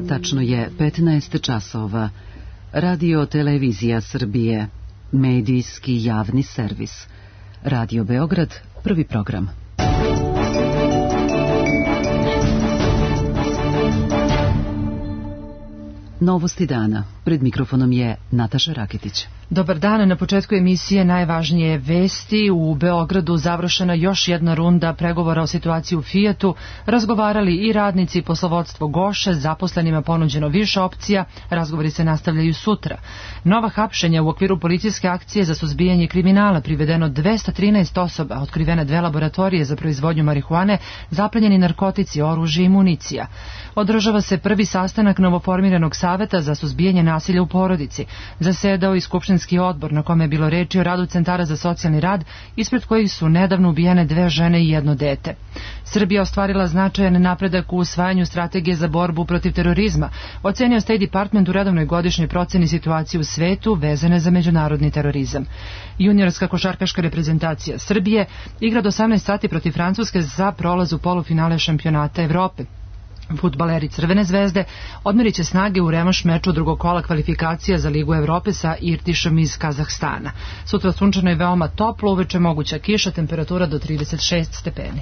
Tačno je 15 časova. Radio Televizija Srbije, medijski javni servis. Radio Beograd, prvi program. Novosti dana. Pred mikrofonom je Nataša Raketić. Dobar dan. Na početku emisije najvažnije vesti. U Beogradu završena još jedna runda pregovora o situaciji u Fijatu. Razgovarali i radnici i poslovodstvo Goše, zaposlenima ponuđeno više opcija. Razgovori se nastavljaju sutra. Nova hapšenja u okviru policijske akcije za suzbijanje kriminala, privedeno 213 osoba, otkrivene 2 laboratorije za proizvodnju marihuane, zaplenjeni narkotici, oružje i municija. Održava se prvi sastanak novoformiranog saveta za suzbijanje nasilja u porodici. Zasedao i skupštinski odbor na kome je bilo reči o radu centara za socijalni rad, ispred kojih su nedavno ubijene 2 žene i 1 dete. Srbija ostvarila značajan napredak u usvajanju strategije za borbu protiv terorizma, ocenio State Department u redovnoj godišnjoj proceni situacije u svetu vezane za međunarodni terorizam. Juniorska košarkaška reprezentacija Srbije igra do 18 sati protiv Francuske za prolaz u polufinale šampionata Evrope. Fudbaleri Crvene zvezde odmerit će snage u revanš meču drugog kola kvalifikacija za Ligu Evrope sa Irtišom iz Kazahstana. Sutra sunčano i veoma toplo, uveče moguća kiša, temperatura do 36 stepeni.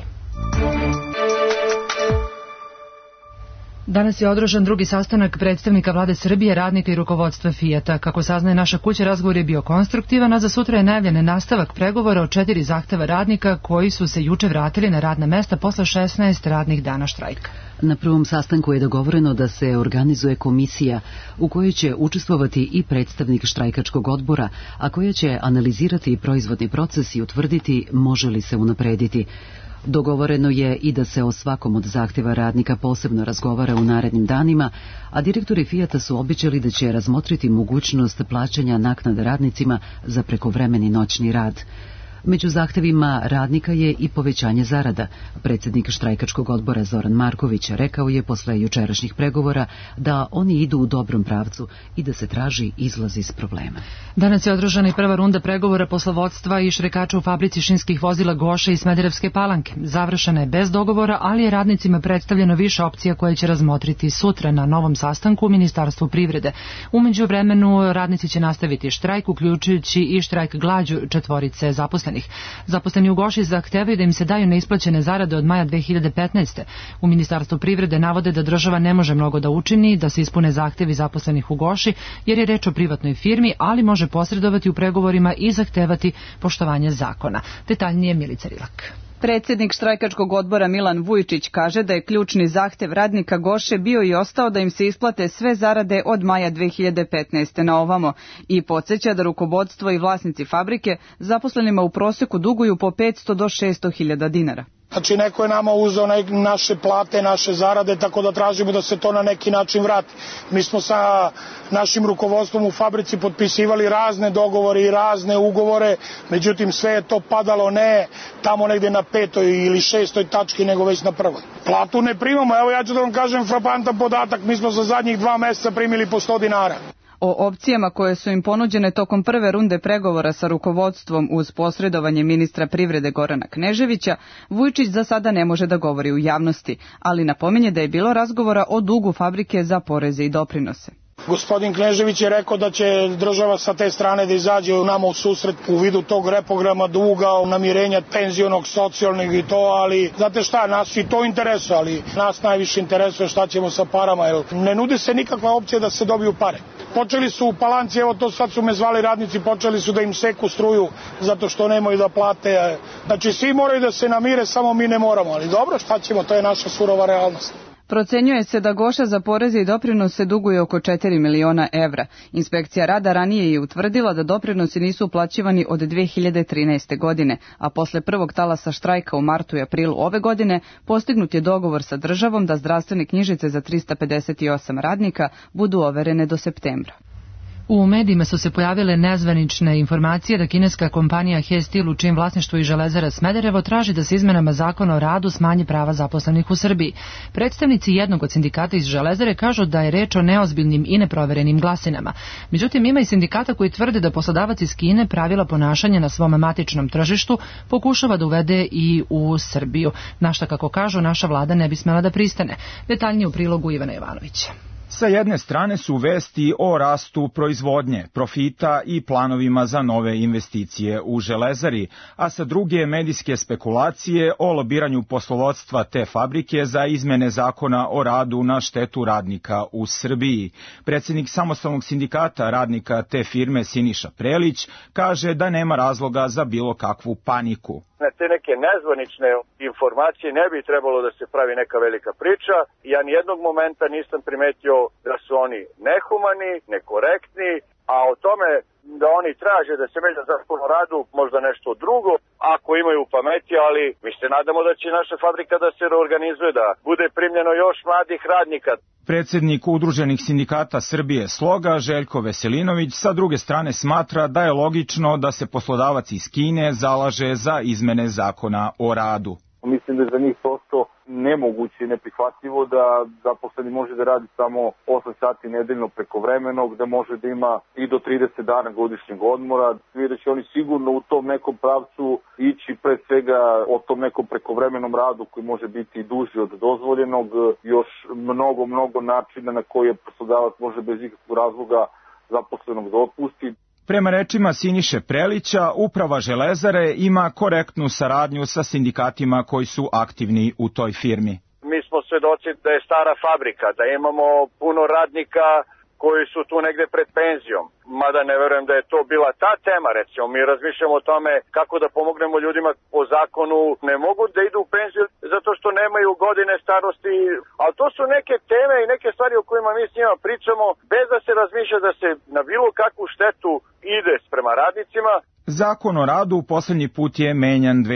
Danas je održan drugi sastanak predstavnika vlade Srbije, radnika i rukovodstva Fijata. Kako saznaje naša kuća, razgovor je bio konstruktivan, a za sutra je najavljen nastavak pregovora o 4 zahteva radnika koji su se juče vratili na radna mesta posle 16 radnih dana štrajka. Na prvom sastanku je dogovoreno da se organizuje komisija u kojoj će učestvovati i predstavnik štrajkačkog odbora, a koja će analizirati proizvodni proces i utvrditi može li se unaprediti. Dogovoreno je i da se o svakom od zahtjeva radnika posebno razgovara u narednim danima, a direktori Fijata su obećali da će razmotriti mogućnost plaćanja naknada radnicima za prekovremeni noćni rad. Među zahtevima radnika je i povećanje zarada. Predsjednik štrajkačkog odbora Zoran Marković rekao je posle jučerašnjih pregovora da oni idu u dobrom pravcu i da se traži izlaz iz problema. Danas je održana i prva runda pregovora poslovodstva i štrajkača u fabrici šinskih vozila Goše i Smederevske Palanke. Završena je bez dogovora, ali je radnicima predstavljeno više opcija koje će razmotriti sutra na novom sastanku u Ministarstvu privrede. U međuvremenu radnici će nastaviti štrajk, uključujući i štrajk glađu 4 zaposlenih. Zaposleni u Goši zahtevaju da im se daju neisplaćene zarade od maja 2015. U Ministarstvu privrede navode da država ne može mnogo da učini, da se ispune zahtevi zaposlenih u Goši, jer je reč o privatnoj firmi, ali može posredovati u pregovorima i zahtevati poštovanje zakona. Detaljnije Milica Rilak. Predsjednik štrajkačkog odbora Milan Vujčić kaže da je ključni zahtev radnika Goše bio i ostao da im se isplate sve zarade od maja 2015. na ovamo i podsjeća da rukovodstvo i vlasnici fabrike zaposlenima u proseku duguju po 500 do 600 hiljada dinara. Znači, neko je nama uzeo naše plate, naše zarade, tako da tražimo da se to na neki način vrati. Mi smo sa našim rukovodstvom u fabrici potpisivali razne dogovore i razne ugovore, međutim sve je to padalo ne tamo negde na 5. ili 6. tački, nego već na 1. Platu ne primamo, evo ja ću da vam kažem frapantan podatak, mi smo za zadnjih 2 meseca primili po 100 dinara. O opcijama koje su im ponuđene tokom prve runde pregovora sa rukovodstvom uz posredovanje ministra privrede Gorana Kneževića, Vujčić za sada ne može da govori u javnosti, ali napominje da je bilo razgovora o dugu fabrike za poreze i doprinose. Gospodin Knežević je rekao da će država sa te strane da izađe nama u susret u vidu tog reprograma duga, namirenja penzionog, socijalnog i to, ali znate šta, nas i to interesuje, ali nas najviše interesuje šta ćemo sa parama, jer ne nudi se nikakva opcija da se dobiju pare. Počeli su u Palanci, evo to sad su me zvali radnici, počeli su da im seku struju zato što nemaju da plate. Znači svi moraju da se namire, samo mi ne moramo, ali dobro, šta ćemo, to je naša surova realnost. Procenjuje se da Goša za poreze i doprinose duguje oko 4 miliona evra. Inspekcija rada ranije je utvrdila da doprinosi nisu uplaćivani od 2013. godine, a posle prvog talasa štrajka u martu i aprilu ove godine postignut je dogovor sa državom da zdravstvene knjižice za 358 radnika budu overene do septembra. U medijima su se pojavile nezvanične informacije da kineska kompanija He-Steel, u čijem vlasništvu i Železara Smederevo, traži da se izmenama zakona o radu smanji prava zaposlenih u Srbiji. Predstavnici jednog od sindikata iz Železare kažu da je reč o neozbiljnim i neproverenim glasinama. Međutim, ima i sindikata koji tvrde da poslodavac iz Kine pravila ponašanja na svom matičnom tržištu pokušava da uvede i u Srbiju. Na šta, kako kažu, naša vlada ne bi smela da pristane. Detaljnije u prilogu Ivana Jovanovića. Sa jedne strane su vesti o rastu proizvodnje, profita i planovima za nove investicije u Železari, a sa druge medijske spekulacije o lobiranju poslovodstva te fabrike za izmene zakona o radu na štetu radnika u Srbiji. Predsjednik samostalnog sindikata radnika te firme Siniša Prelić kaže da nema razloga za bilo kakvu paniku. Na te neke nezvanične informacije ne bi trebalo da se pravi neka velika priča. Ja nijednog momenta nisam primetio da su oni nehumani, nekorektni, a o tome da oni traže da se menja zakon o radu, možda nešto drugo, ako imaju pameti, ali mi se nadamo da će naša fabrika da se reorganizuje, da bude primljeno još mladih radnika. Predsjednik Udruženih sindikata Srbije Sloga, Željko Veselinović, sa druge strane smatra da je logično da se poslodavac iz Kine zalaže za izmene zakona o radu. Mislim da je za njih prosto nemoguće i neprihvatljivo da zaposleni može da radi samo 8 sati nedeljno prekovremenog, da može da ima i do 30 dana godišnjeg odmora. Da će oni sigurno u tom nekom pravcu ići pre svega o tom nekom prekovremenom radu koji može biti i duži od dozvoljenog, još mnogo načina na koje poslodavac može bez ikakvog razloga zaposlenog da otpusti. Prema rečima Siniše Prelića, uprava Železare ima korektnu saradnju sa sindikatima koji su aktivni u toj firmi. Mi smo svedoci da je stara fabrika, da imamo puno radnika koji su tu negde pred penzijom. Mada ne verujem da je to bila ta tema, recimo. Mi razmišljamo o tome kako da pomognemo ljudima po zakonu. Ne mogu da idu u penziju zato što nemaju godine starosti, ali to su neke teme i neke stvari o kojima mi s njima pričamo, bez da se razmišlja da se na bilo kakvu štetu ide prema radnicima. Zakon o radu poslednji put je menjan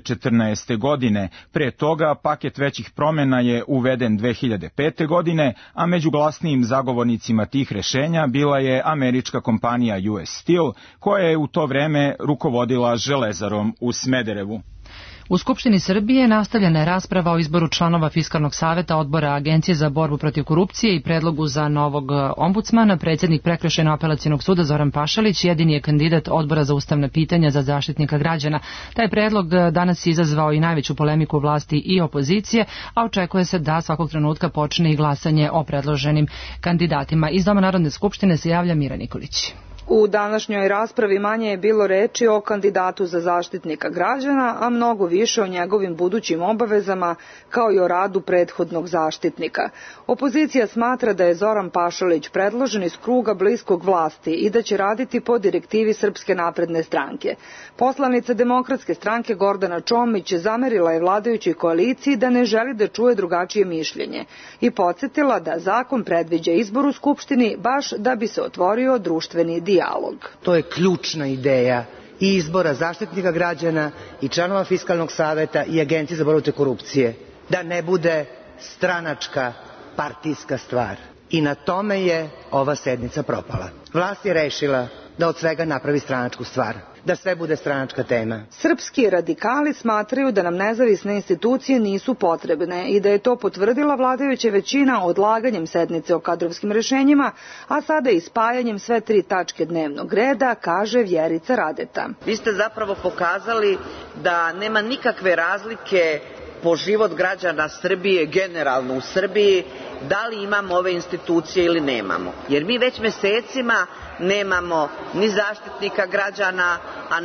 2014. godine. Pre toga paket većih promjena je uveden 2005. godine, a među glasnijim zagovornicima tih rešenja bila je američka kompanija US Steel, koja je u to vreme rukovodila Železarom u Smederevu. U Skupštini Srbije nastavljena je rasprava o izboru članova Fiskalnog saveta Odbora Agencije za borbu protiv korupcije i predlogu za novog ombudsmana. Predsjednik Prekršajno-apelacionog suda Zoran Pašalić jedini je kandidat Odbora za ustavna pitanja za Zaštitnika građana. Taj predlog danas je izazvao i najveću polemiku vlasti i opozicije, a očekuje se da svakog trenutka počne i glasanje o predloženim kandidatima. Iz Doma Narodne skupštine se javlja Mira Nikolić. U današnjoj raspravi manje je bilo reči o kandidatu za Zaštitnika građana, a mnogo više o njegovim budućim obavezama, kao i o radu prethodnog zaštitnika. Opozicija smatra da je Zoran Pašalić predložen iz kruga bliskog vlasti i da će raditi po direktivi Srpske napredne stranke. Poslanica Demokratske stranke Gordana Čomić zamerila je vladajućoj koaliciji da ne želi da čuje drugačije mišljenje i podsjetila da zakon predviđa izbor u Skupštini baš da bi se otvorio društveni dijalog. To je ključna ideja i izbora Zaštitnika građana i članova Fiskalnog saveta i Agencije za borbu protiv korupcije, da ne bude stranačka partijska stvar. I na tome je ova sednica propala. Vlast je rešila da od svega napravi stranačku stvar, da sve bude stranačka tema. Srpski radikali smatraju da nam nezavisne institucije nisu potrebne i da je to potvrdila vladajuća većina odlaganjem sednice o kadrovskim rešenjima, a sada i spajanjem sve 3 tačke dnevnog reda, kaže Vjerica Radeta. Vi ste zapravo pokazali da nema nikakve razlike po život građana Srbije, generalno u Srbiji, da li imamo ove institucije ili nemamo. Jer mi već mesecima nemamo ni Zaštitnika građana, a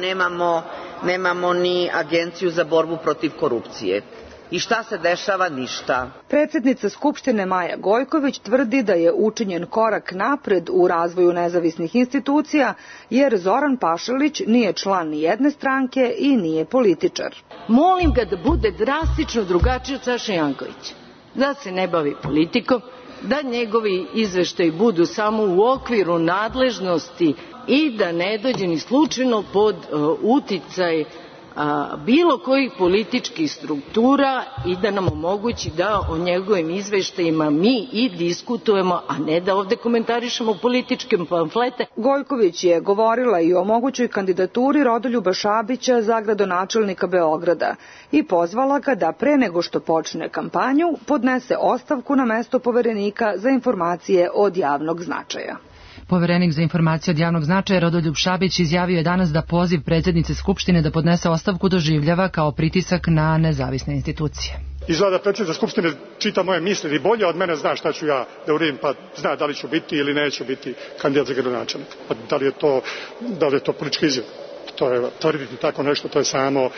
nemamo ni Agenciju za borbu protiv korupcije. I šta se dešava? Ništa. Predsjednica Skupštine Maja Gojković tvrdi da je učinjen korak napred u razvoju nezavisnih institucija, jer Zoran Pašalić nije član ni jedne stranke i nije političar. Molim ga da bude drastično drugačiji od Saše Jankovića, da se ne bavi politikom, da njegovi izveštaji budu samo u okviru nadležnosti i da ne dođe ni slučajno pod uticaj bilo kojih političkih struktura i da nam omogući da o njegovim izveštajima mi i diskutujemo, a ne da ovde komentarišemo političke pamflete. Gojković je govorila i o mogućoj kandidaturi Rodoljuba Šabića za gradonačelnika Beograda i pozvala ga da pre nego što počne kampanju podnese ostavku na mesto poverenika za informacije od javnog značaja. Poverenik za informacije od javnog značaja Rodoljub Šabić izjavio je danas da poziv predsjednice Skupštine da podnese ostavku doživljava kao pritisak na nezavisne institucije. Izgleda predsjednica Skupštine čita moje misli i bolje od mene zna šta ću ja da uradim, pa zna da li ću biti ili neću biti kandidat za gradonačelnika. Pa da li je to politički izjava? To je tvrditi tako nešto, to je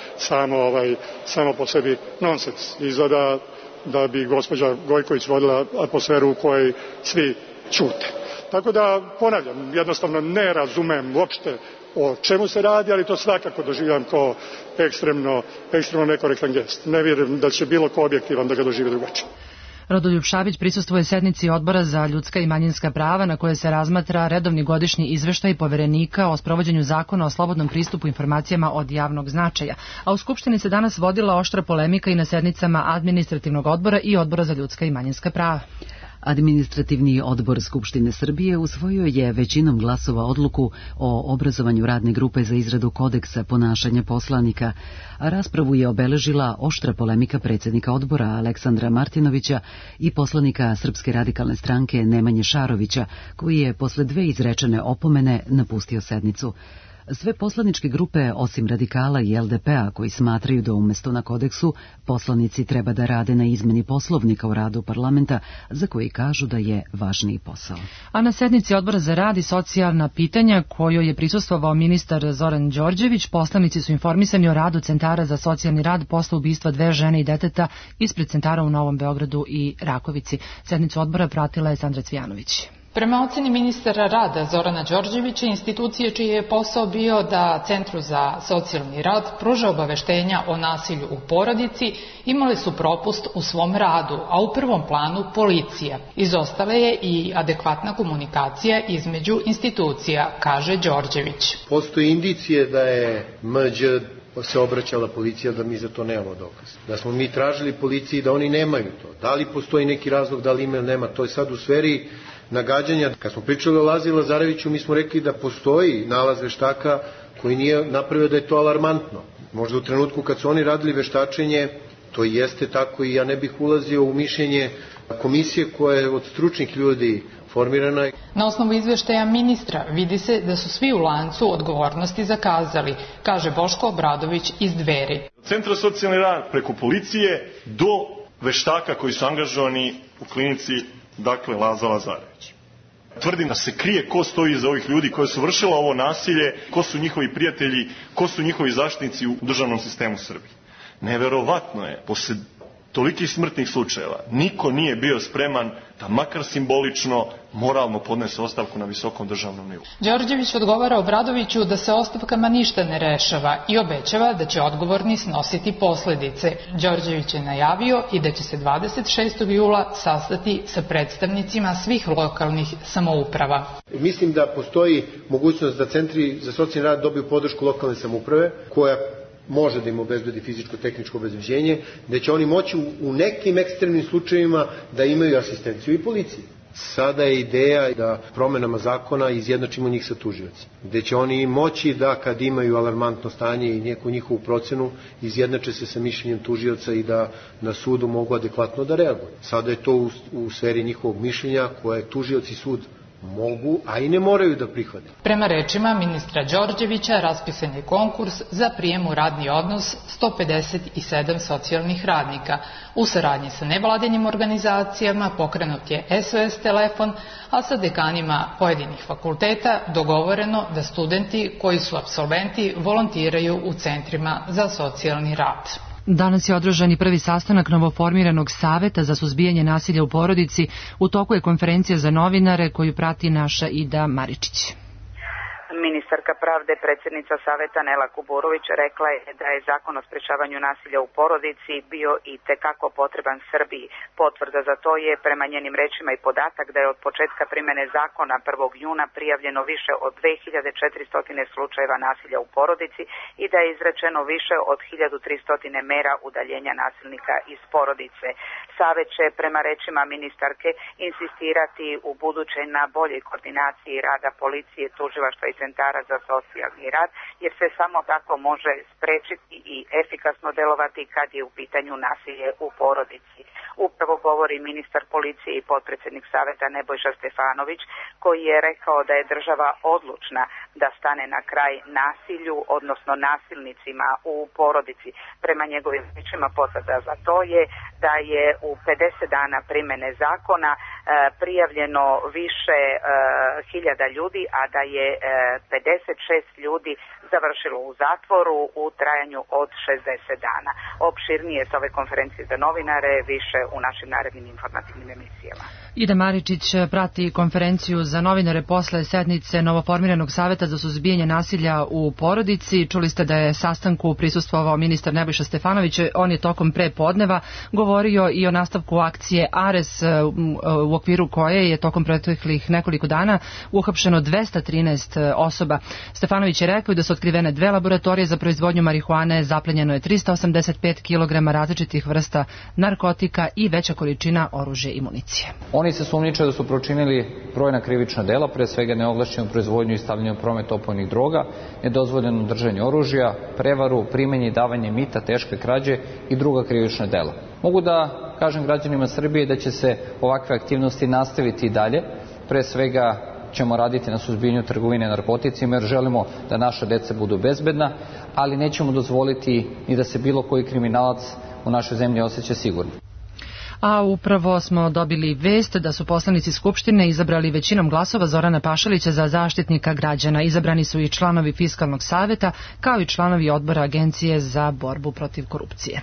samo po sebi nonsens. Izgleda da bi gospođa Gojković vodila atmosferu u kojoj svi ćute. Tako da, ponavljam, jednostavno ne razumem uopšte o čemu se radi, ali to svakako doživljam kao ekstremno nekorektan gest. Ne vjerujem da će bilo ko objektivan da ga doživi drugačije. Rodoljub Šabić prisustvuje sednici Odbora za ljudska i manjinska prava na kojoj se razmatra redovni godišnji izveštaj Poverenika o sprovođenju zakona o slobodnom pristupu informacijama od javnog značaja. A u Skupštini se danas vodila oštra polemika i na sednicama Administrativnog odbora i Odbora za ljudska i manjinska prava. Administrativni odbor Skupštine Srbije usvojio je većinom glasova odluku o obrazovanju radne grupe za izradu kodeksa ponašanja poslanika, a raspravu je obeležila oštra polemika predsjednika odbora Aleksandra Martinovića i poslanika Srpske radikalne stranke Nemanje Šarovića, koji je posle 2 izrečene opomene napustio sednicu. Sve poslaničke grupe, osim Radikala i LDP-a, koji smatraju da umjesto na kodeksu poslanici treba da rade na izmeni poslovnika u radu parlamenta, za koji kažu da je važniji posao. A na sednici Odbora za rad i socijalna pitanja, kojoj je prisustvovao ministar Zoran Đorđević, poslanici su informisani o radu centara za socijalni rad posle ubistva 2 žene i deteta ispred centara u Novom Beogradu i Rakovici. Sednicu odbora pratila je Sandra Cvijanović. Prema oceni ministara rada Zorana Đorđevića, institucije čiji je posao bio da Centru za socijalni rad pruža obaveštenja o nasilju u porodici, imali su propust u svom radu, a u prvom planu policija. Izostala je i adekvatna komunikacija između institucija, kaže Đorđević. Postoji indicije da je Mđ se obraćala policija, da mi za to nemamo dokaz. Da smo mi tražili policiji da oni nemaju to. Da li postoji neki razlog, da li ima ili nema, to je sad u sferi nagađanja. Kad smo pričali o Lazi Lazareviću, mi smo rekli da postoji nalaz veštaka koji nije napravio da je to alarmantno. Možda u trenutku kad su oni radili veštačenje, to jeste tako i ja ne bih ulazio u mišljenje komisije koja je od stručnih ljudi formirana. Na osnovu izveštaja ministra vidi se da su svi u lancu odgovornosti zakazali, kaže Boško Obradović iz Dveri. Centra socijalni rad preko policije do veštaka koji su angažovani u klinici, dakle Laza Lazarević. Tvrdim da se krije ko stoji iza ovih ljudi koji su vršila ovo nasilje, ko su njihovi prijatelji, ko su njihovi zaštitnici u državnom sistemu Srbije. Neverovatno je, posle tolikih smrtnih slučajeva, niko nije bio spreman da makar simbolično, moralno podnese ostavku na visokom državnom nivou. Đorđević odgovara Obradoviću da se ostavkama ništa ne rešava i obećava da će odgovorni snositi posljedice. Đorđević je najavio i da će se 26. jula sastati sa predstavnicima svih lokalnih samouprava. Mislim da postoji mogućnost da centri za socijalni rad dobiju podršku lokalne samouprave, koja može da im obezbedi fizičko-tehničko obezbeđenje, da će oni moći u nekim ekstremnim slučajevima da imaju asistenciju i policiji. Sada je ideja da promenama zakona izjednačimo njih sa tužiocima, gde će oni moći da kad imaju alarmantno stanje i neku njihovu procenu izjednače se sa mišljenjem tužioca i da na sudu mogu adekvatno da reaguju. Sada je to u sferi njihovog mišljenja koje tužioci sud mogu, a i ne moraju da prihvate. Prema rečima ministra Đorđevića, raspisan je konkurs za prijem u radni odnos 157 socijalnih radnika. U saradnji sa nevladinim organizacijama pokrenut je SOS telefon, a sa dekanima pojedinih fakulteta dogovoreno da studenti koji su apsolventi volontiraju u centrima za socijalni rad. Danas je održan i prvi sastanak novoformiranog Saveta za suzbijanje nasilja u porodici. U toku je konferencija za novinare koju prati naša Ida Maričić. Ministarka pravde, predsjednica Saveta Nela Kuburović, rekla je da je zakon o sprečavanju nasilja u porodici bio i tekako potreban Srbiji. Potvrda za to je, prema njenim rečima, i podatak da je od početka primjene zakona 1. juna prijavljeno više od 2400 slučajeva nasilja u porodici i da je izrečeno više od 1300 mera udaljenja nasilnika iz porodice. Savet će, prema rečima ministarke, insistirati u buduće na boljoj koordinaciji rada policije, tužilaštva i centara za socijalni rad, jer se samo tako može sprečiti i efikasno delovati kad je u pitanju nasilje u porodici. Upravo govori ministar policije i potpredsjednik Saveta Nebojša Stefanović, koji je rekao da je država odlučna da stane na kraj nasilju, odnosno nasilnicima u porodici. Prema njegovim riječima potvrda za to je da je u 50 dana primjene zakona prijavljeno više hiljada ljudi, a da je 56 ljudi završilo u zatvoru u trajanju od 60 dana. Opširnije s ove konferencije za novinare više u našim narednim informativnim emisijama. Ida Maričić prati konferenciju za novinare posle sednice novoformiranog Saveta za suzbijanje nasilja u porodici. Čuli ste da je sastanku prisustvovao ministar Nebojša Stefanović. On je tokom prepodneva govorio i o nastavku akcije Ares, u okviru koje je tokom proteklih nekoliko dana uhapšeno 213 osoba. Stefanović je rekao da su otkrivene 2 laboratorije za proizvodnju marihuane, zaplenjeno je 385 kg različitih vrsta narkotika i veća količina oružja i municije. Oni se sumnjiče da su počinili brojna krivična dela, pre svega neovlašćenu proizvodnju i stavljanje u promet opojnih droga, nedozvoljeno držanje oružja, prevaru, primanje i davanje mita, teške krađe i druga krivična dela. Mogu da kažem građanima Srbije da će se ovakve aktivnosti nastaviti i dalje. Pre svega ćemo raditi na suzbijanju trgovine narkoticima jer želimo da naša deca budu bezbedna, ali nećemo dozvoliti ni da se bilo koji kriminalac u našoj zemlji osjeća sigurno. A upravo smo dobili vest da su poslanici Skupštine izabrali većinom glasova Zorana Pašalića za Zaštitnika građana. Izabrani su i članovi Fiskalnog saveta, kao i članovi odbora Agencije za borbu protiv korupcije.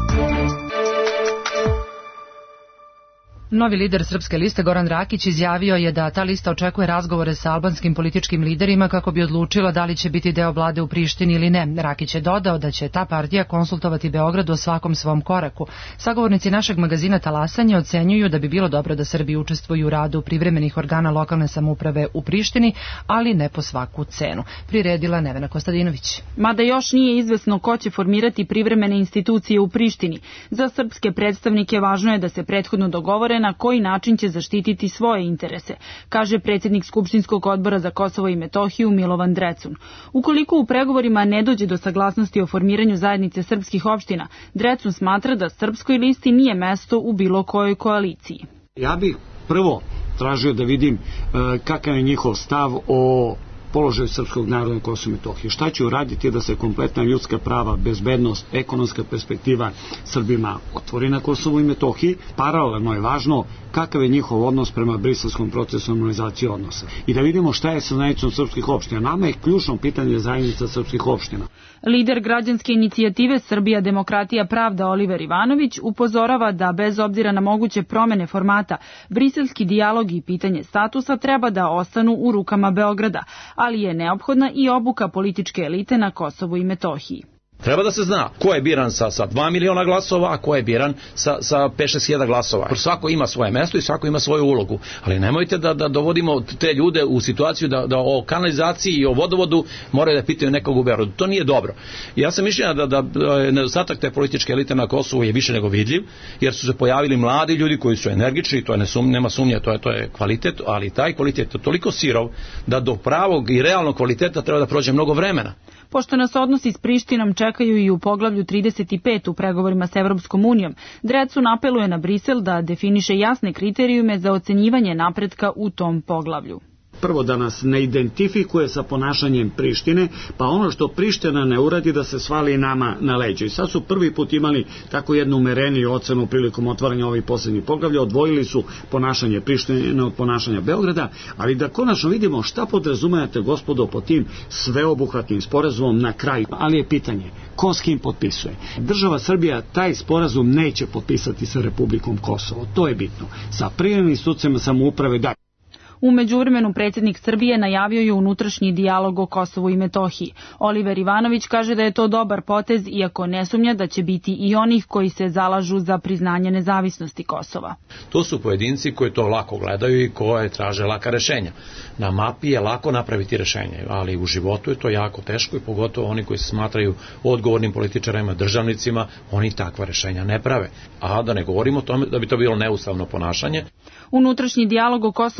Novi lider Srpske liste Goran Rakić izjavio je da ta lista očekuje razgovore sa albanskim političkim liderima kako bi odlučila da li će biti deo vlade u Prištini ili ne. Rakić je dodao da će ta partija konsultovati Beograd o svakom svom koraku. Sagovornici našeg magazina Talasanje ocenjuju da bi bilo dobro da Srbi učestvuju u radu privremenih organa lokalne samouprave u Prištini, ali ne po svaku cenu. Priredila Nevena Kostadinović. Mada još nije izvesno ko će formirati privremene institucije u Prištini. Za srpske predstavnike važno je da se prethodno dogovore na koji način će zaštititi svoje interese, kaže predsjednik Skupštinskog odbora za Kosovo i Metohiju Milovan Drecun. Ukoliko u pregovorima ne dođe do saglasnosti o formiranju zajednice srpskih opština, Drecun smatra da Srpskoj listi nije mesto u bilo kojoj koaliciji. Ja bih prvo tražio da vidim kakav je njihov stav o položaju srpskog naroda na Kosovu i Metohiji. Šta će uraditi da se kompletna ljudska prava, bezbednost, ekonomska perspektiva Srbima otvori na Kosovu i Metohiji. Paralelno je važno kakav je njihov odnos prema briselskom procesu normalizacije odnosa. I da vidimo šta je sa zajednicom srpskih opština. Nama je ključno pitanje zajednica srpskih opština. Lider građanske inicijative Srbija, demokratija, pravda Oliver Ivanović upozorava da bez obzira na moguće promene formata, briselski dijalog i pitanje statusa treba da ostanu u rukama Beograda, ali je neophodna i obuka političke elite na Kosovu i Metohiji. Treba da se zna ko je biran sa 2 miliona glasova, a ko je biran sa 5-6 hiljada glasova. Svako ima svoje mesto i svako ima svoju ulogu. Ali nemojte da dovodimo te ljude u situaciju da o kanalizaciji i o vodovodu moraju da pitaju nekog u Beogradu. To nije dobro. Ja sam mišljenja da nedostatak te političke elite na Kosovu je više nego vidljiv, jer su se pojavili mladi ljudi koji su energični, to je nema sumnje, to je kvalitet, ali taj kvalitet je toliko sirov da do pravog i realnog kvaliteta treba da prođe mnogo vremena. Pošto nas odnosi s Prištinom čekaju i u poglavlju 35 u pregovorima s Evropskom unijom, Drecun apeluje na Brisel da definiše jasne kriterijume za ocenjivanje napretka u tom poglavlju. Prvo da nas ne identifikuje sa ponašanjem Prištine, pa ono što Priština ne uradi da se svali nama na leđe. I sad su prvi put imali tako jednu umereniju ocenu prilikom otvaranja ovih posljednjih poglavlja, odvojili su ponašanje Prištine od ponašanja Beograda, ali da konačno vidimo šta podrazumijete, gospodo, po tim sveobuhvatnim sporazumom na kraju. Ali je pitanje, ko s kim potpisuje? Država Srbija taj sporazum neće potpisati sa Republikom Kosovo, to je bitno. Sa privremenim institucijama samouprave da. U međuvremenu predsjednik Srbije najavio je unutrašnji dijalog o Kosovu i Metohiji. Oliver Ivanović kaže da je to dobar potez, iako ne sumnja da će biti i onih koji se zalažu za priznanje nezavisnosti Kosova. To su pojedinci koji to lako gledaju i koje traže laka rešenja. Na mapi je lako napraviti rešenje, ali u životu je to jako teško i pogotovo oni koji se smatraju odgovornim političarima, državnicima, oni takva rešenja ne prave. A da ne govorimo o tome da bi to bilo neustavno ponašanje. Unutrašnji dijalog o Kosovu i Metohiji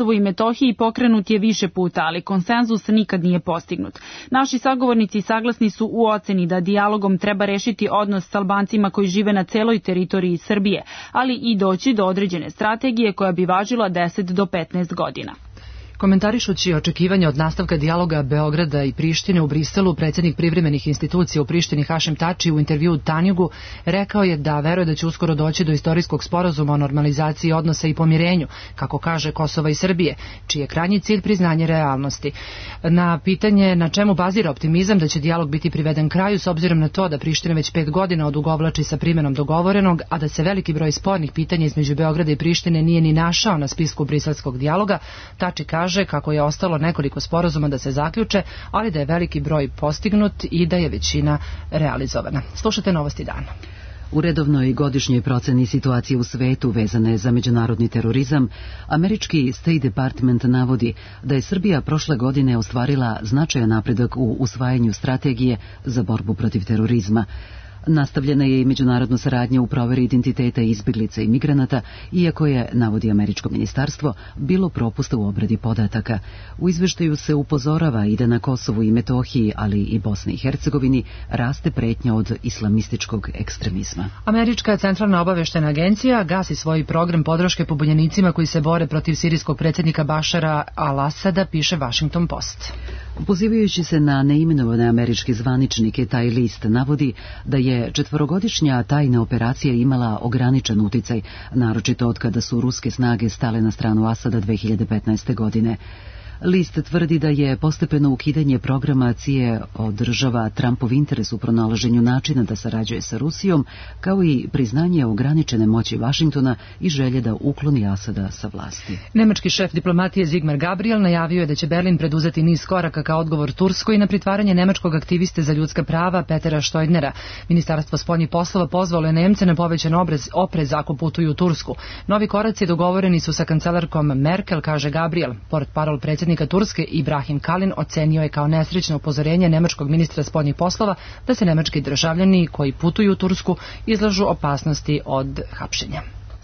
Metohiji pokrenut je više puta, ali konsenzus nikad nije postignut. Naši sagovornici saglasni su u oceni da dijalogom treba rešiti odnos s Albancima koji žive na celoj teritoriji Srbije, ali i doći do određene strategije koja bi važila 10 do 15 godina. Komentarišući očekivanja od nastavka dijaloga Beograda i Prištine u Briselu, predsjednik privremenih institucija u Prištini Hašim Tači u intervjuu Tanjugu rekao je da veruje da će uskoro doći do istorijskog sporazuma o normalizaciji odnosa i pomirenju, kako kaže Kosova i Srbije, čiji je krajnji cilj priznanje realnosti. Na pitanje na čemu bazira optimizam da će dijalog biti priveden kraju s obzirom na to da Priština već 5 godina odugovlači sa primenom dogovorenog, a da se veliki broj spornih pitanja između Beograda i Prištine nije ni našao na spisku briselskog dijaloga, Tači kaže kako je ostalo nekoliko sporazuma da se zaključe, ali da je veliki broj postignut i da je većina realizovana. Slušajte Novosti dana. U redovnoj godišnjoj proceni situacije u svetu vezane za međunarodni terorizam, američki State Department navodi da je Srbija prošle godine ostvarila značajan napredak u usvajanju strategije za borbu protiv terorizma. Nastavljena je i međunarodna saradnja u proveri identiteta izbjeglica i migranata, iako je, navodi američko ministarstvo, bilo propusta u obradi podataka. U izveštaju se upozorava i da na Kosovu i Metohiji, ali i Bosni i Hercegovini, raste pretnja od islamističkog ekstremizma. Američka centralna obaveštajna agencija gasi svoj program podrške pobunjenicima koji se bore protiv sirijskog predsjednika Bašara al-Asada, piše Washington Post. Pozivajući se na neimenovane američke zvaničnike, taj list navodi da je 4-godišnja tajna operacija imala ograničen uticaj, naročito od kada su ruske snage stale na stranu Asada 2015. godine. List tvrdi da je postepeno ukidanje programa CIA održava Trumpov interes u pronalaženju načina da sarađuje sa Rusijom, kao i priznanje ograničene moći Vašingtona i želje da ukloni Asada sa vlasti. Nemački šef diplomatije Sigmar Gabriel najavio je da će Berlin preduzeti niz koraka kao odgovor Turskoj na pritvaranje nemačkog aktiviste za ljudska prava Petera Štojdnera. Ministarstvo spoljnih poslova pozvalo je Nemce na povećan oprez ako putuju u Tursku. Novi koraci dogovoreni su sa kancelarkom Merkel, kaže Gabriel. Portparol predsjednika Turske Ibrahim Kalin ocenio je kao nesrećno upozorenje nemačkog ministra spoljnih poslova da se nemački državljani koji putuju u Tursku izlažu opasnosti od hapšenja.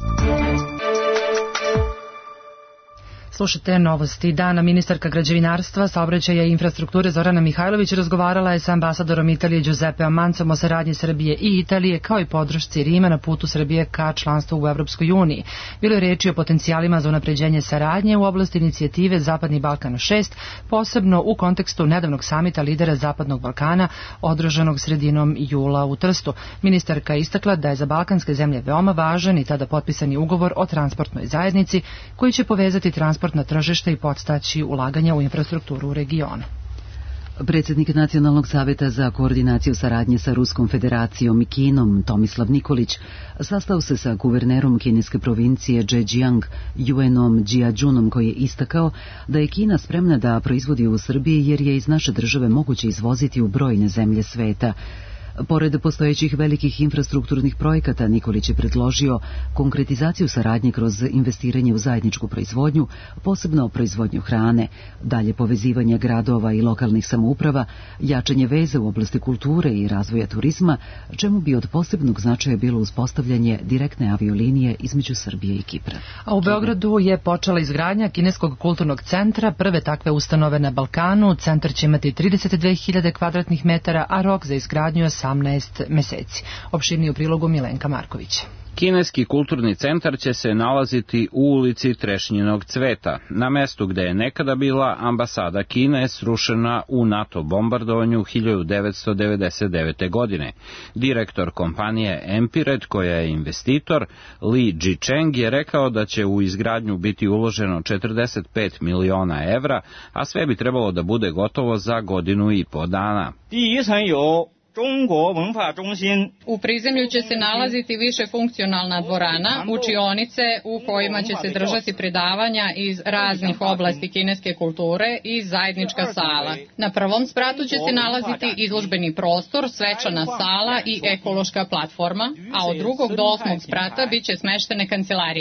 Slušajte Novosti dana. Ministarka građevinarstva, saobraćaja i infrastrukture Zorana Mihajlović razgovarala je sa ambasadorom Italije Giuseppe Mancom o saradnji Srbije i Italije kao i podršci Rima na putu Srbije ka članstvu u Evropskoj uniji. Bilo je reči o potencijalima za unapređenje saradnje u oblasti inicijative Zapadni Balkan 6, posebno u kontekstu nedavnog samita lidera Zapadnog Balkana održanog sredinom jula u Trstu. Ministarka je istakla da je za balkanske zemlje veoma važan i tada potpisani ugovor o transportnoj zajednici koji će povezati transport na tržište i podstaći ulaganja u infrastrukturu u regionu. Predsjednik Nacionalnog saveta za koordinaciju saradnje sa Ruskom federacijom i Kinom, Tomislav Nikolić, sastao se sa guvernerom kineske provincije Zhejiang, Yuenom Jiajunom, koji je istakao da je Kina spremna da proizvodi u Srbiji jer je iz naše države moguće izvoziti u brojne zemlje sveta. Pored postojećih velikih infrastrukturnih projekata, Nikolić je predložio konkretizaciju saradnje kroz investiranje u zajedničku proizvodnju, posebno proizvodnju hrane, dalje povezivanje gradova i lokalnih samouprava, jačanje veze u oblasti kulture i razvoja turizma, čemu bi od posebnog značaja bilo uspostavljanje direktne aviolinije između Srbije i Kipra. A u Beogradu je počela izgradnja Kineskog kulturnog centra, prve takve ustanove na Balkanu. Centar će imati 32.000 kvadratnih metara, a rok za izgradnju je 18 meseci. Opširniji u prilogu Milenka Marković. Kineski kulturni centar će se nalaziti u ulici Trešnjinog cveta, na mestu gde je nekada bila ambasada Kine srušena u NATO bombardovanju 1999. godine. Direktor kompanije Empired, koja je investitor, Li Jicheng, je rekao da će u izgradnju biti uloženo 45 miliona evra, a sve bi trebalo da bude gotovo za 1.5 godina. U prizemlju će se nalaziti više funkcionalna dvorana, učionice u kojima će se držati predavanja iz raznih oblasti kineske kulture i zajednička sala. Na prvom spratu će se nalaziti izložbeni prostor, svečana sala i ekološka platforma, a od 2. do 8. sprata bit će smeštene kancelarije.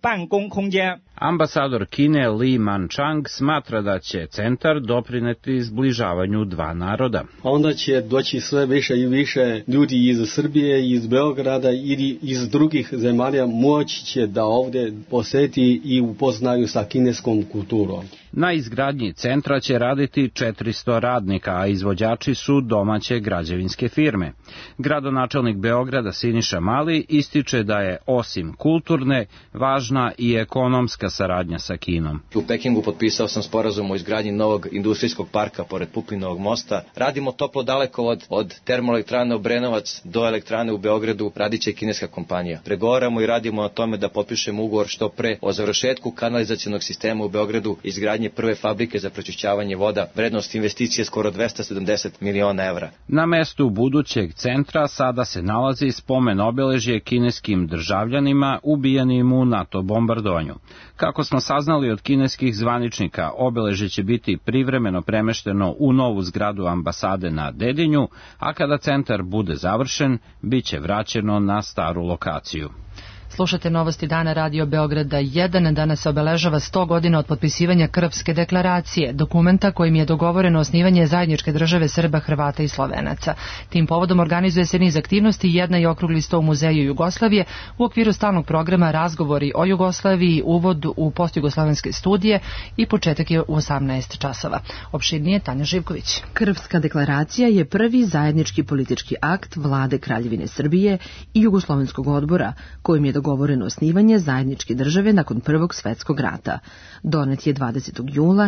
办公空间。 Ambasador Kine Li Manchang smatra da će centar doprineti zbližavanju dva naroda. Onda će doći sve više i više ljudi iz Srbije, iz Beograda ili iz drugih zemalja moći će da ovde poseti i upoznaju sa kineskom kulturom. Na izgradnji centra će raditi 400 radnika, a izvođači su domaće građevinske firme. Gradonačelnik Beograda Siniša Mali ističe da je osim kulturne važna i ekonomska saradnja sa Kinom. U Pekingu potpisao sam sporazum o izgradnji novog industrijskog parka pored Pupinovog mosta. Radimo toplo dalekovod od termoelektrane Obrenovac do elektrane u Beogradu, radiće kineska kompanija. Pregovaramo i radimo na tome da potpišemo ugovor što pre o završetku kanalizacionog sistema u Beogradu, izgradnje prve fabrike za pročišćavanje voda, vrednost investicije skoro 270 miliona evra. Na mestu budućeg centra sada se nalazi spomen obeležje kineskim državljanima ubijenim u NATO bombardovanju. Kako smo saznali od kineskih zvaničnika, obeležje će biti privremeno premešteno u novu zgradu ambasade na Dedinju, a kada centar bude završen, bit će vraćeno na staru lokaciju. Slušate Novosti dana Radio Beograda 1. Danas se obeležava 100 godina od potpisivanja Krfske deklaracije, dokumenta kojim je dogovoreno osnivanje zajedničke države Srba, Hrvata i Slovenaca. Tim povodom organizuje se niz aktivnosti, jedna je okrugli sto u Muzeju Jugoslavije u okviru stalnog programa Razgovori o Jugoslaviji, uvod u postjugoslavenske studije i početak je u 18 časova. Opširnije Tanja Živković. Krfska deklaracija je prvi zajednički politički akt vlade Kraljevine Srbije i Jugoslovenskog odbora, kojim je dogovoreno osnivanje zajedničke države nakon Prvog svetskog rata. Donet je 20. jula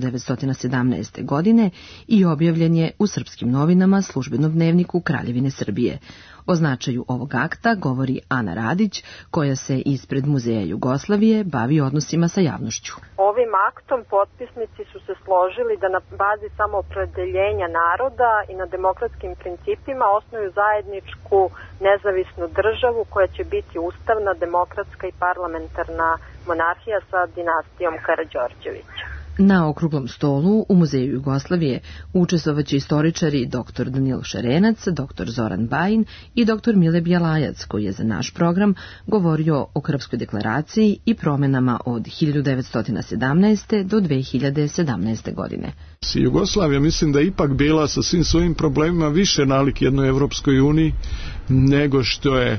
1917. godine i objavljen je u srpskim novinama Službenom dnevniku Kraljevine Srbije. O značaju ovog akta govori Ana Radić, koja se ispred Muzeja Jugoslavije bavi odnosima sa javnošću. Ovim aktom potpisnici su se složili da na bazi samoopredeljenja naroda i na demokratskim principima osnuju zajedničku nezavisnu državu koja će biti ustavna, demokratska i parlamentarna monarhija sa dinastijom Karađorđevića. Na okruglom stolu u Muzeju Jugoslavije učestvovaće istoričari dr. Danilo Šarenac, dr. Zoran Bajin i dr. Mile Bjelajac, koji je za naš program govorio o Krfskoj deklaraciji i promenama od 1917. do 2017. godine. Jugoslavija mislim da je ipak bila sa svim svojim problemima više nalik jednoj Evropskoj uniji nego što je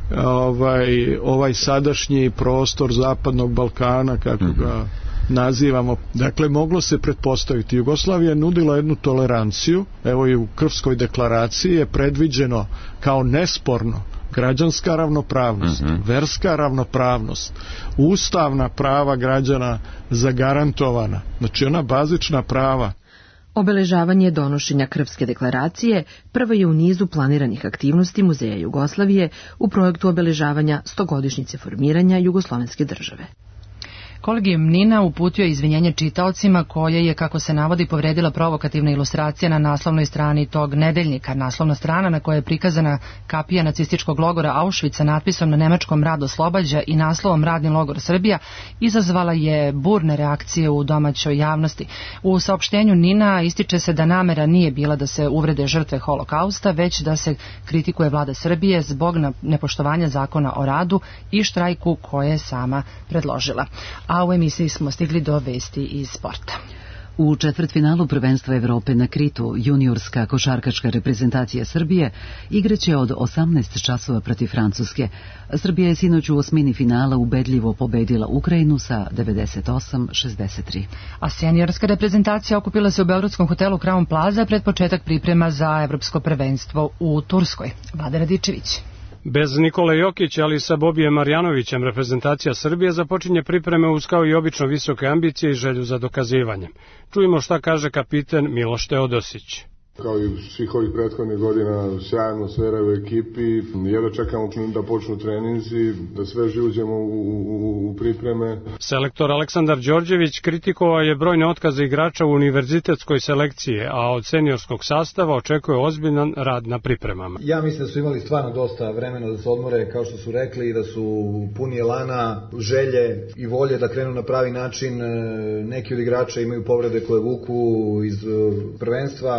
ovaj sadašnji prostor Zapadnog Balkana, kako ga nazivamo. Dakle, moglo se pretpostaviti. Jugoslavija je nudila jednu toleranciju. Evo i u Krfskoj deklaraciji je predviđeno kao nesporno građanska ravnopravnost, verska ravnopravnost, ustavna prava građana zagarantovana. Znači, ona bazična prava. Obeležavanje donošenja Krfske deklaracije prvo je u nizu planiranih aktivnosti Muzeja Jugoslavije u projektu obeležavanja 100-godišnjice formiranja Jugoslovenske države. Kolegijum NIN-a uputio je izvinjenje čitaocima koje je, kako se navodi, povredila provokativna ilustracija na naslovnoj strani tog nedeljnika. Naslovna strana na kojoj je prikazana kapija nacističkog logora Auschwitza natpisom na nemačkom Rad oslobađa i naslovom Radni logor Srbija izazvala je burne reakcije u domaćoj javnosti. U saopštenju NIN-a ističe se da namera nije bila da se uvrede žrtve holokausta, već da se kritikuje vlada Srbije zbog nepoštovanja zakona o radu i štrajku koje je sama predložila. A u emisiji smo stigli do vesti iz sporta. U četvrtfinalu prvenstva Evrope na Kritu juniorska košarkaška reprezentacija Srbije igraće od 18 časova protiv Francuske. Srbija je sinoć u osmini finala ubedljivo pobedila Ukrajinu sa 98-63. A seniorska reprezentacija okupila se u beogradskom hotelu Crown Plaza pred početak priprema za evropsko prvenstvo u Turskoj. Vlada Radičević. Bez Nikole Jokića, ali sa Bobijem Marjanovićem, reprezentacija Srbije započinje pripreme uz kao i obično visoke ambicije i želju za dokazivanjem. Čujemo šta kaže kapiten Miloš Teodosić. Kao i svih ovih prethodnih godina, sjajna atmosfera u ekipi, jedva čekamo da počnu treninzi, da sve uđemo u pripreme. Selektor Aleksandar Đorđević kritikovao je brojne otkaze igrača u univerzitetskoj selekciji, a od seniorskog sastava očekuje ozbiljan rad na pripremama. Ja mislim da su imali stvarno dosta vremena da se odmore, kao što su rekli, i da su puni elana, želje i volje da krenu na pravi način. Neki od igrača imaju povrede koje vuku iz prvenstva, neki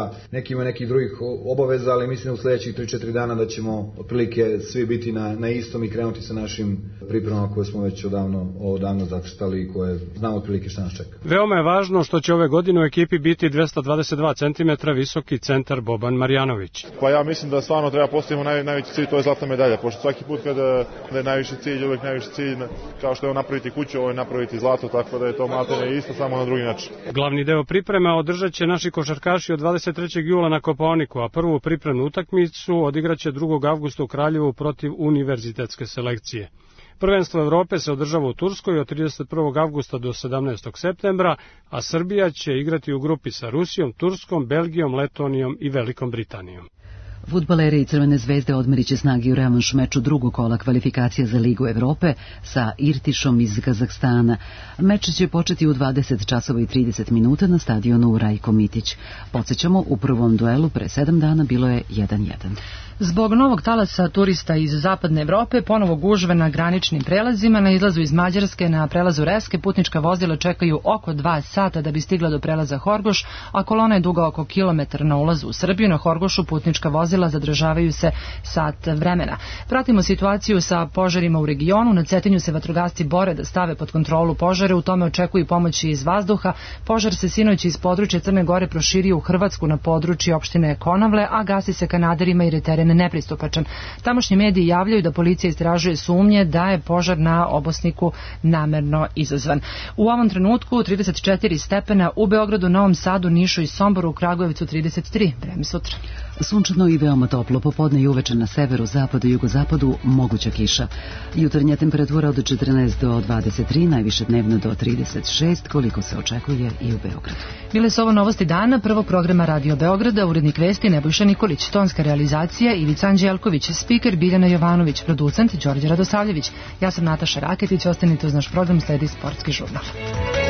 neki imaju nekih drugih obaveza, ali mislim da u sledećih 3-4 dana da ćemo otprilike svi biti na istom i krenuti sa našim pripremama koje smo već odavno zacrtali i koje znamo otprilike šta nas čeka. Veoma je važno što će ove godine u ekipi biti 222 cm visoki centar Boban Marjanović. Pa ja mislim da stvarno treba postavimo najveći cilj, to je zlatna medalja, pošto svaki put kada je najviši cilj, uvek najviši cilj, kao što je napraviti kuću, ovo je napraviti zlato, tako da je to maltene isto, samo na drugi način. Glavni deo priprema održat će naši košarkaši od 23. jula na Kopaoniku, a prvu pripremnu utakmicu odigraće 2. avgusta u Kraljevu protiv univerzitetske selekcije. Prvenstvo Evrope se održava u Turskoj od 31. avgusta do 17. septembra, a Srbija će igrati u grupi sa Rusijom, Turskom, Belgijom, Letonijom i Velikom Britanijom. Fudbaleri i Crvene zvezde odmerit će snagi u revanš meču drugog kola kvalifikacija za Ligu Evrope sa Irtišom iz Kazahstana. Meč će početi u 20 časova i 30 minuta na stadionu Rajko Mitić. Podsjećamo, u prvom duelu pre 7 dana bilo je 1:1. Zbog novog talasa turista iz zapadne Evrope, ponovo gužve na graničnim prelazima, na izlazu iz Mađarske na prelazu Reske putnička vozila čekaju oko 2 sata da bi stigla do prelaza Horgoš, a kolona je duga oko kilometar na ulazu u Srbiju. Na Horgošu putnička vozila zadržavaju se sat vremena. Pratimo situaciju sa požarima u regionu. Na Cetinju se vatrogasci bore da stave pod kontrolu požare, u tome očekuju pomoći iz vazduha. Požar se sinoć iz područja Crne Gore proširio u Hrvatsku na područje opštine Konavle, a gasi se kanaderima jer je teren nepristupačan. Tamošnji mediji javljaju da policija istražuje sumnje da je požar na obosniku namerno izazvan. U ovom trenutku 34 stepena u Beogradu, Novom Sadu, Nišu i Somboru, u Kragujevcu 33. Vreme sutra. Sunčano i veoma toplo, popodne i uveče na severu, zapadu i jugozapadu moguća kiša. Jutarnja temperatura od 14 do 23, najviše dnevno do 36, koliko se očekuje i u Beogradu. Bile su ovo novosti dana prvog programa Radio Beograda, urednik vesti Nebojša Nikolić, tonska realizacija Ivica Anđelković, spiker Biljana Jovanović, producent Đorđe Radosavljević. Ja sam Nataša Raketić, ostanite uz naš program, sledi sportski žurnal.